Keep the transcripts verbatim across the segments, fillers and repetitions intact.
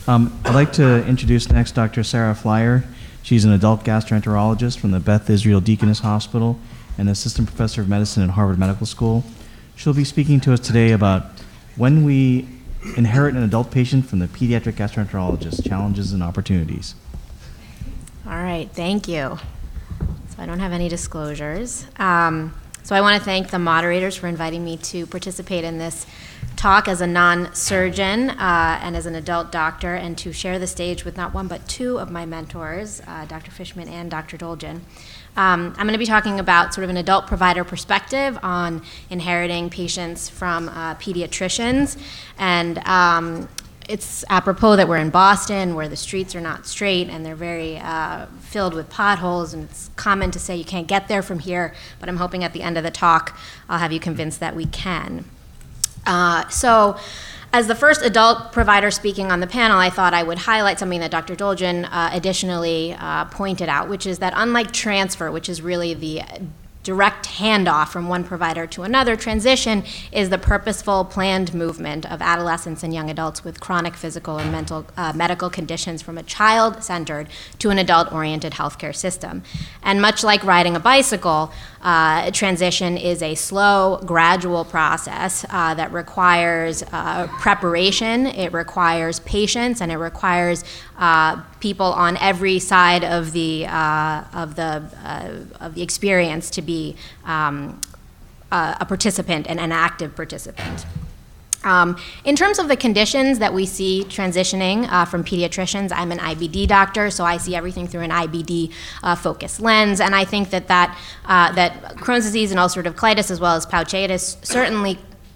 Um, I'd like to introduce next Doctor Sarah Flyer. She's an adult gastroenterologist from the Beth Israel Deaconess Hospital and assistant professor of medicine at Harvard Medical School. She'll be speaking to us today about when we inherit an adult patient from the pediatric gastroenterologist, challenges and opportunities. All right, thank you. So I don't have any disclosures. Um, so I want to thank the moderators for inviting me to participate in this talk as a non-surgeon uh, and as an adult doctor, and to share the stage with not one but two of my mentors, uh, Doctor Fishman and Doctor Dolgen. Um, I'm going to be talking about sort of an adult provider perspective on inheriting patients from uh, pediatricians, and um, it's apropos that we're in Boston, where the streets are not straight and they're very uh, filled with potholes, and it's common to say you can't get there from here, but I'm hoping at the end of the talk I'll have you convinced that we can. Uh, so, as the first adult provider speaking on the panel, I thought I would highlight something that Doctor Dolgen uh, additionally uh, pointed out, which is that unlike transfer, which is really the direct handoff from one provider to another, transition is the purposeful, planned movement of adolescents and young adults with chronic physical and mental uh, medical conditions from a child-centered to an adult-oriented healthcare system. And much like riding a bicycle, uh, transition is a slow, gradual process uh, that requires uh, preparation, it requires patience, and it requires uh, people on every side of the uh, of the uh, of the experience to be um, a, a participant and an active participant. Um, in terms of the conditions that we see transitioning uh, from pediatricians, I'm an I B D doctor, so I see everything through an I B D uh, focused lens, and I think that that, uh, that Crohn's disease and ulcerative colitis, as well as pouchitis, certainly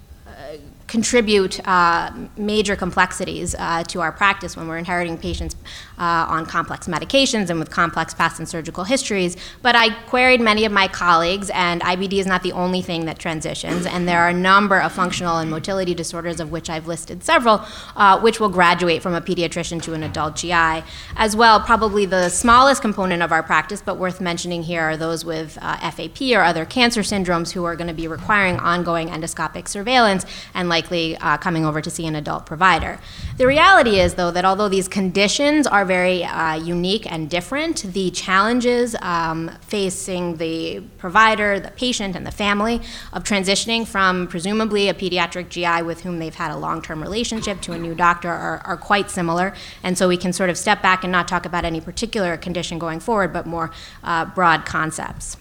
contribute uh, major complexities uh, to our practice when we're inheriting patients uh, on complex medications and with complex past and surgical histories. But I queried many of my colleagues, and I B D is not the only thing that transitions, and there are a number of functional and motility disorders, of which I've listed several, uh, which will graduate from a pediatrician to an adult G I. As well, probably the smallest component of our practice, but worth mentioning here, are those with uh, F A P or other cancer syndromes who are going to be requiring ongoing endoscopic surveillance and likely uh, coming over to see an adult provider. The reality is, though, that although these conditions are very uh, unique and different, the challenges um, facing the provider, the patient, and the family of transitioning from presumably a pediatric G I with whom they've had a long-term relationship to a new doctor are, are quite similar. And so we can sort of step back and not talk about any particular condition going forward, but more uh, broad concepts.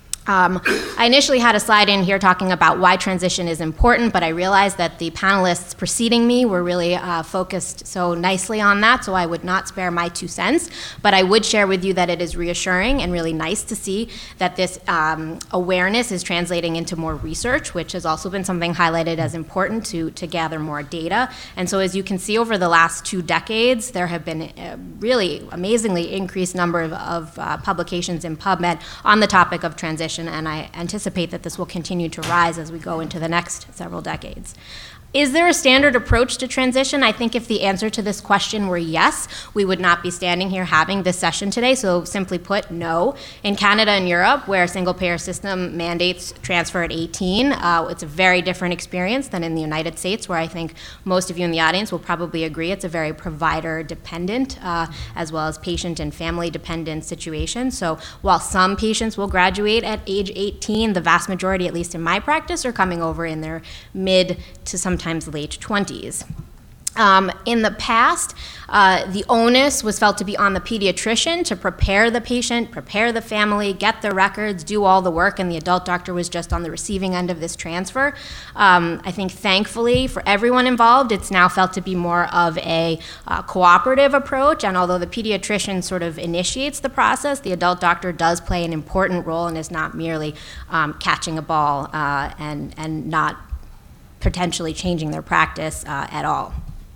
Um, I initially had a slide in here talking about why transition is important, but I realized that the panelists preceding me were really uh, focused so nicely on that, so I would not spare my two cents. But I would share with you that it is reassuring and really nice to see that this um, awareness is translating into more research, which has also been something highlighted as important to, to gather more data. And so as you can see, over the last two decades, there have been a really amazingly increased number of, of uh, publications in PubMed on the topic of transition, and I anticipate that this will continue to rise as we go into the next several decades. Is there a standard approach to transition? I think if the answer to this question were yes, we would not be standing here having this session today. So simply put, no. In Canada and Europe, where a single-payer system mandates transfer at eighteen, uh, it's a very different experience than in the United States, where I think most of you in the audience will probably agree it's a very provider-dependent uh, as well as patient and family-dependent situation. So while some patients will graduate at age eighteen, the vast majority, at least in my practice, are coming over in their mid to sometimes late twenties. Um, in the past, uh, the onus was felt to be on the pediatrician to prepare the patient, prepare the family, get the records, do all the work, and the adult doctor was just on the receiving end of this transfer. Um, I think thankfully for everyone involved, it's now felt to be more of a uh, cooperative approach, and although the pediatrician sort of initiates the process, the adult doctor does play an important role and is not merely um, catching a ball uh, and, and not potentially changing their practice uh, at all.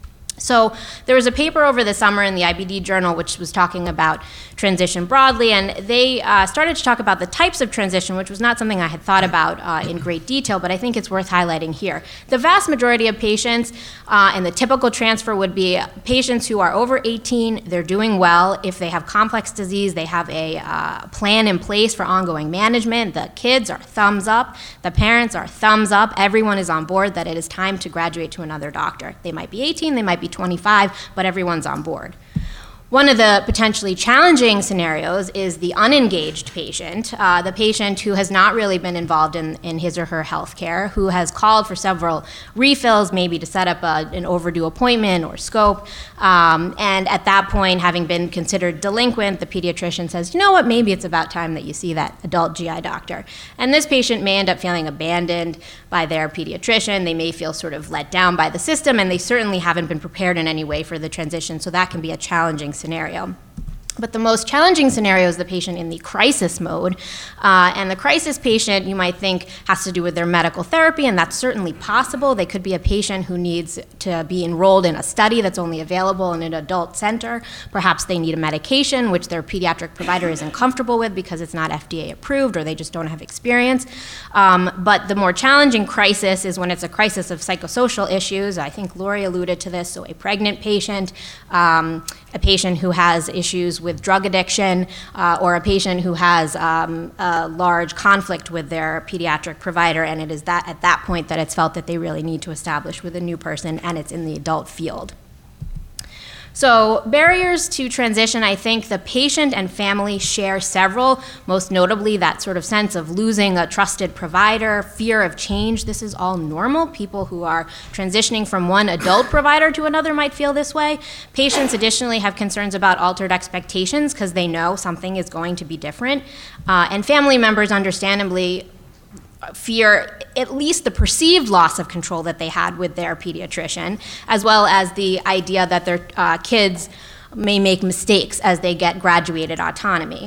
So there was a paper over the summer in the I B D Journal which was talking about transition broadly, and they uh, started to talk about the types of transition, which was not something I had thought about uh, in great detail, but I think it's worth highlighting here. The vast majority of patients uh, in the typical transfer would be patients who are over eighteen, they're doing well. If they have complex disease, they have a uh, plan in place for ongoing management. The kids are thumbs up, the parents are thumbs up, everyone is on board that it is time to graduate to another doctor. They might be eighteen, they might be twenty-five, but everyone's on board. One of the potentially challenging scenarios is the unengaged patient, uh, the patient who has not really been involved in, in his or her health care, who has called for several refills, maybe to set up a, an overdue appointment or scope, um, and at that point, having been considered delinquent, the pediatrician says, you know what, maybe it's about time that you see that adult G I doctor. And this patient may end up feeling abandoned by their pediatrician, they may feel sort of let down by the system, and they certainly haven't been prepared in any way for the transition, so that can be a challenging scenario. But the most challenging scenario is the patient in the crisis mode. Uh, and the crisis patient, you might think, has to do with their medical therapy, and that's certainly possible. They could be a patient who needs to be enrolled in a study that's only available in an adult center. Perhaps they need a medication, which their pediatric provider isn't comfortable with because it's not F D A approved or they just don't have experience. Um, but the more challenging crisis is when it's a crisis of psychosocial issues. I think Lori alluded to this, so a pregnant patient, um, a patient who has issues with drug addiction, uh, or a patient who has um, a large conflict with their pediatric provider, and it is that at that point that it's felt that they really need to establish with a new person, and it's in the adult field. So barriers to transition, I think the patient and family share several, most notably that sort of sense of losing a trusted provider, fear of change. This is all normal. People who are transitioning from one adult provider to another might feel this way. Patients additionally have concerns about altered expectations because they know something is going to be different. Uh, and family members understandably fear at least the perceived loss of control that they had with their pediatrician, as well as the idea that their uh, kids may make mistakes as they get graduated autonomy.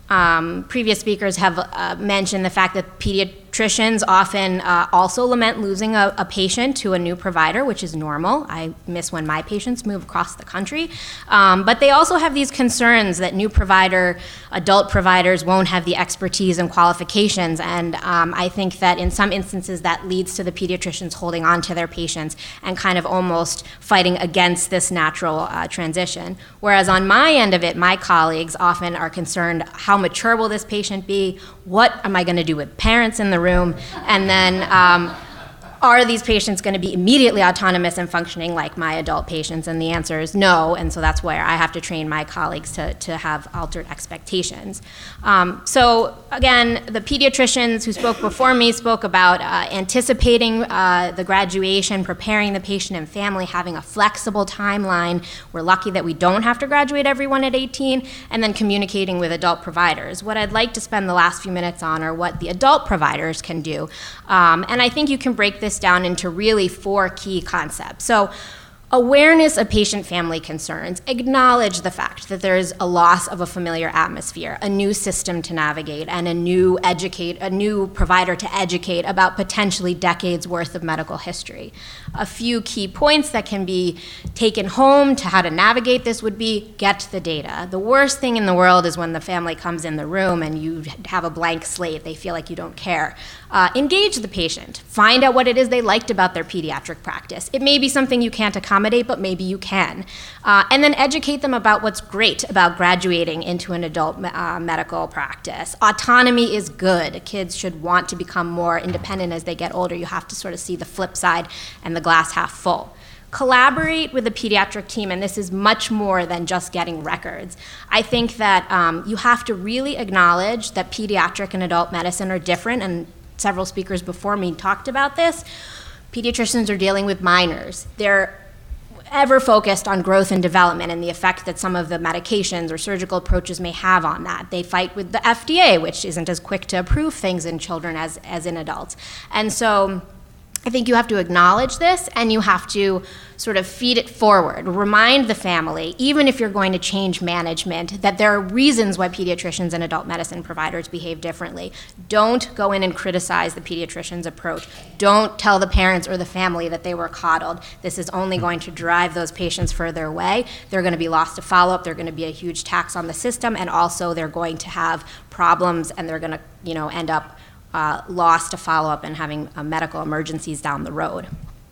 Um, previous speakers have uh, mentioned the fact that pediatricians often uh, also lament losing a, a patient to a new provider, which is normal. I miss when my patients move across the country. Um, but they also have these concerns that new provider, adult providers won't have the expertise and qualifications. And um, I think that in some instances that leads to the pediatricians holding on to their patients and kind of almost fighting against this natural uh, transition. Whereas on my end of it, my colleagues often are concerned, how mature will this patient be? What am I going to do with parents in the room? And then um, are these patients going to be immediately autonomous and functioning like my adult patients? And the answer is no, and so that's where I have to train my colleagues to, to have altered expectations. Um, so again, the pediatricians who spoke before me spoke about uh, anticipating uh, the graduation, preparing the patient and family, having a flexible timeline. We're lucky that we don't have to graduate everyone at eighteen, and then communicating with adult providers. What I'd like to spend the last few minutes on are what the adult providers can do. Um, and I think you can break this down into really four key concepts. So awareness of patient-family concerns. Acknowledge the fact that there is a loss of a familiar atmosphere, a new system to navigate, and a new educate, a new provider to educate about potentially decades worth of medical history. A few key points that can be taken home to how to navigate this would be get the data. The worst thing in the world is when the family comes in the room and you have a blank slate. They feel like you don't care. Uh, engage the patient. Find out what it is they liked about their pediatric practice. It may be something you can't accommodate, but maybe you can. Uh, and then educate them about what's great about graduating into an adult uh, medical practice. Autonomy is good. Kids should want to become more independent as they get older. You have to sort of see the flip side and the glass half full. Collaborate with the pediatric team, and this is much more than just getting records. I think that um, you have to really acknowledge that pediatric and adult medicine are different, and several speakers before me talked about this. Pediatricians are dealing with minors. They're ever focused on growth and development and the effect that some of the medications or surgical approaches may have on that. They fight with the F D A, which isn't as quick to approve things in children as, as in adults. And so I think you have to acknowledge this, and you have to sort of feed it forward. Remind the family, even if you're going to change management, that there are reasons why pediatricians and adult medicine providers behave differently. Don't go in and criticize the pediatrician's approach. Don't tell the parents or the family that they were coddled. This is only going to drive those patients further away. They're going to be lost to follow-up. They're going to be a huge tax on the system, and also they're going to have problems, and they're going to, you know, end up Uh, lost to follow-up and having uh, medical emergencies down the road.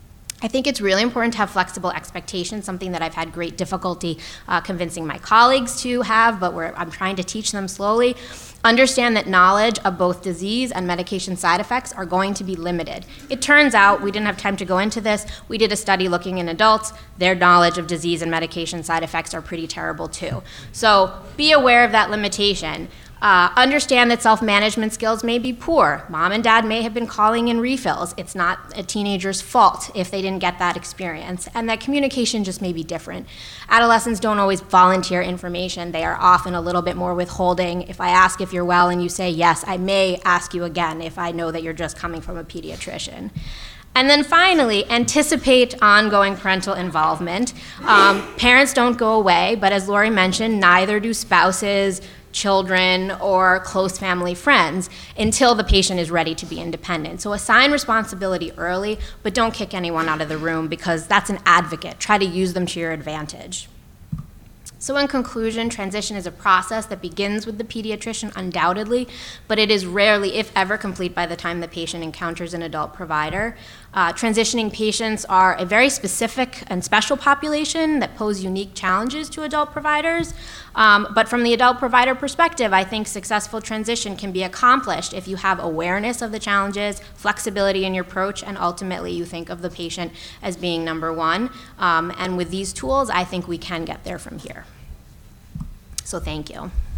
I think it's really important to have flexible expectations, something that I've had great difficulty uh, convincing my colleagues to have, but we're, I'm trying to teach them slowly. Understand that knowledge of both disease and medication side effects are going to be limited. It turns out, we didn't have time to go into this, we did a study looking in adults, their knowledge of disease and medication side effects are pretty terrible too. So be aware of that limitation. Uh, understand that self-management skills may be poor. Mom and dad may have been calling in refills. It's not a teenager's fault if they didn't get that experience, and that communication just may be different. Adolescents don't always volunteer information. They are often a little bit more withholding. If I ask if you're well and you say yes, I may ask you again if I know that you're just coming from a pediatrician. And then finally, anticipate ongoing parental involvement. Um, parents don't go away, but as Lori mentioned, neither do spouses, children, or close family friends until the patient is ready to be independent. So assign responsibility early, but don't kick anyone out of the room because that's an advocate. Try to use them to your advantage. So in conclusion, transition is a process that begins with the pediatrician undoubtedly, but it is rarely, if ever, complete by the time the patient encounters an adult provider. Uh, transitioning patients are a very specific and special population that pose unique challenges to adult providers. Um, but from the adult provider perspective, I think successful transition can be accomplished if you have awareness of the challenges, flexibility in your approach, and ultimately you think of the patient as being number one. Um, and with these tools, I think we can get there from here. So thank you.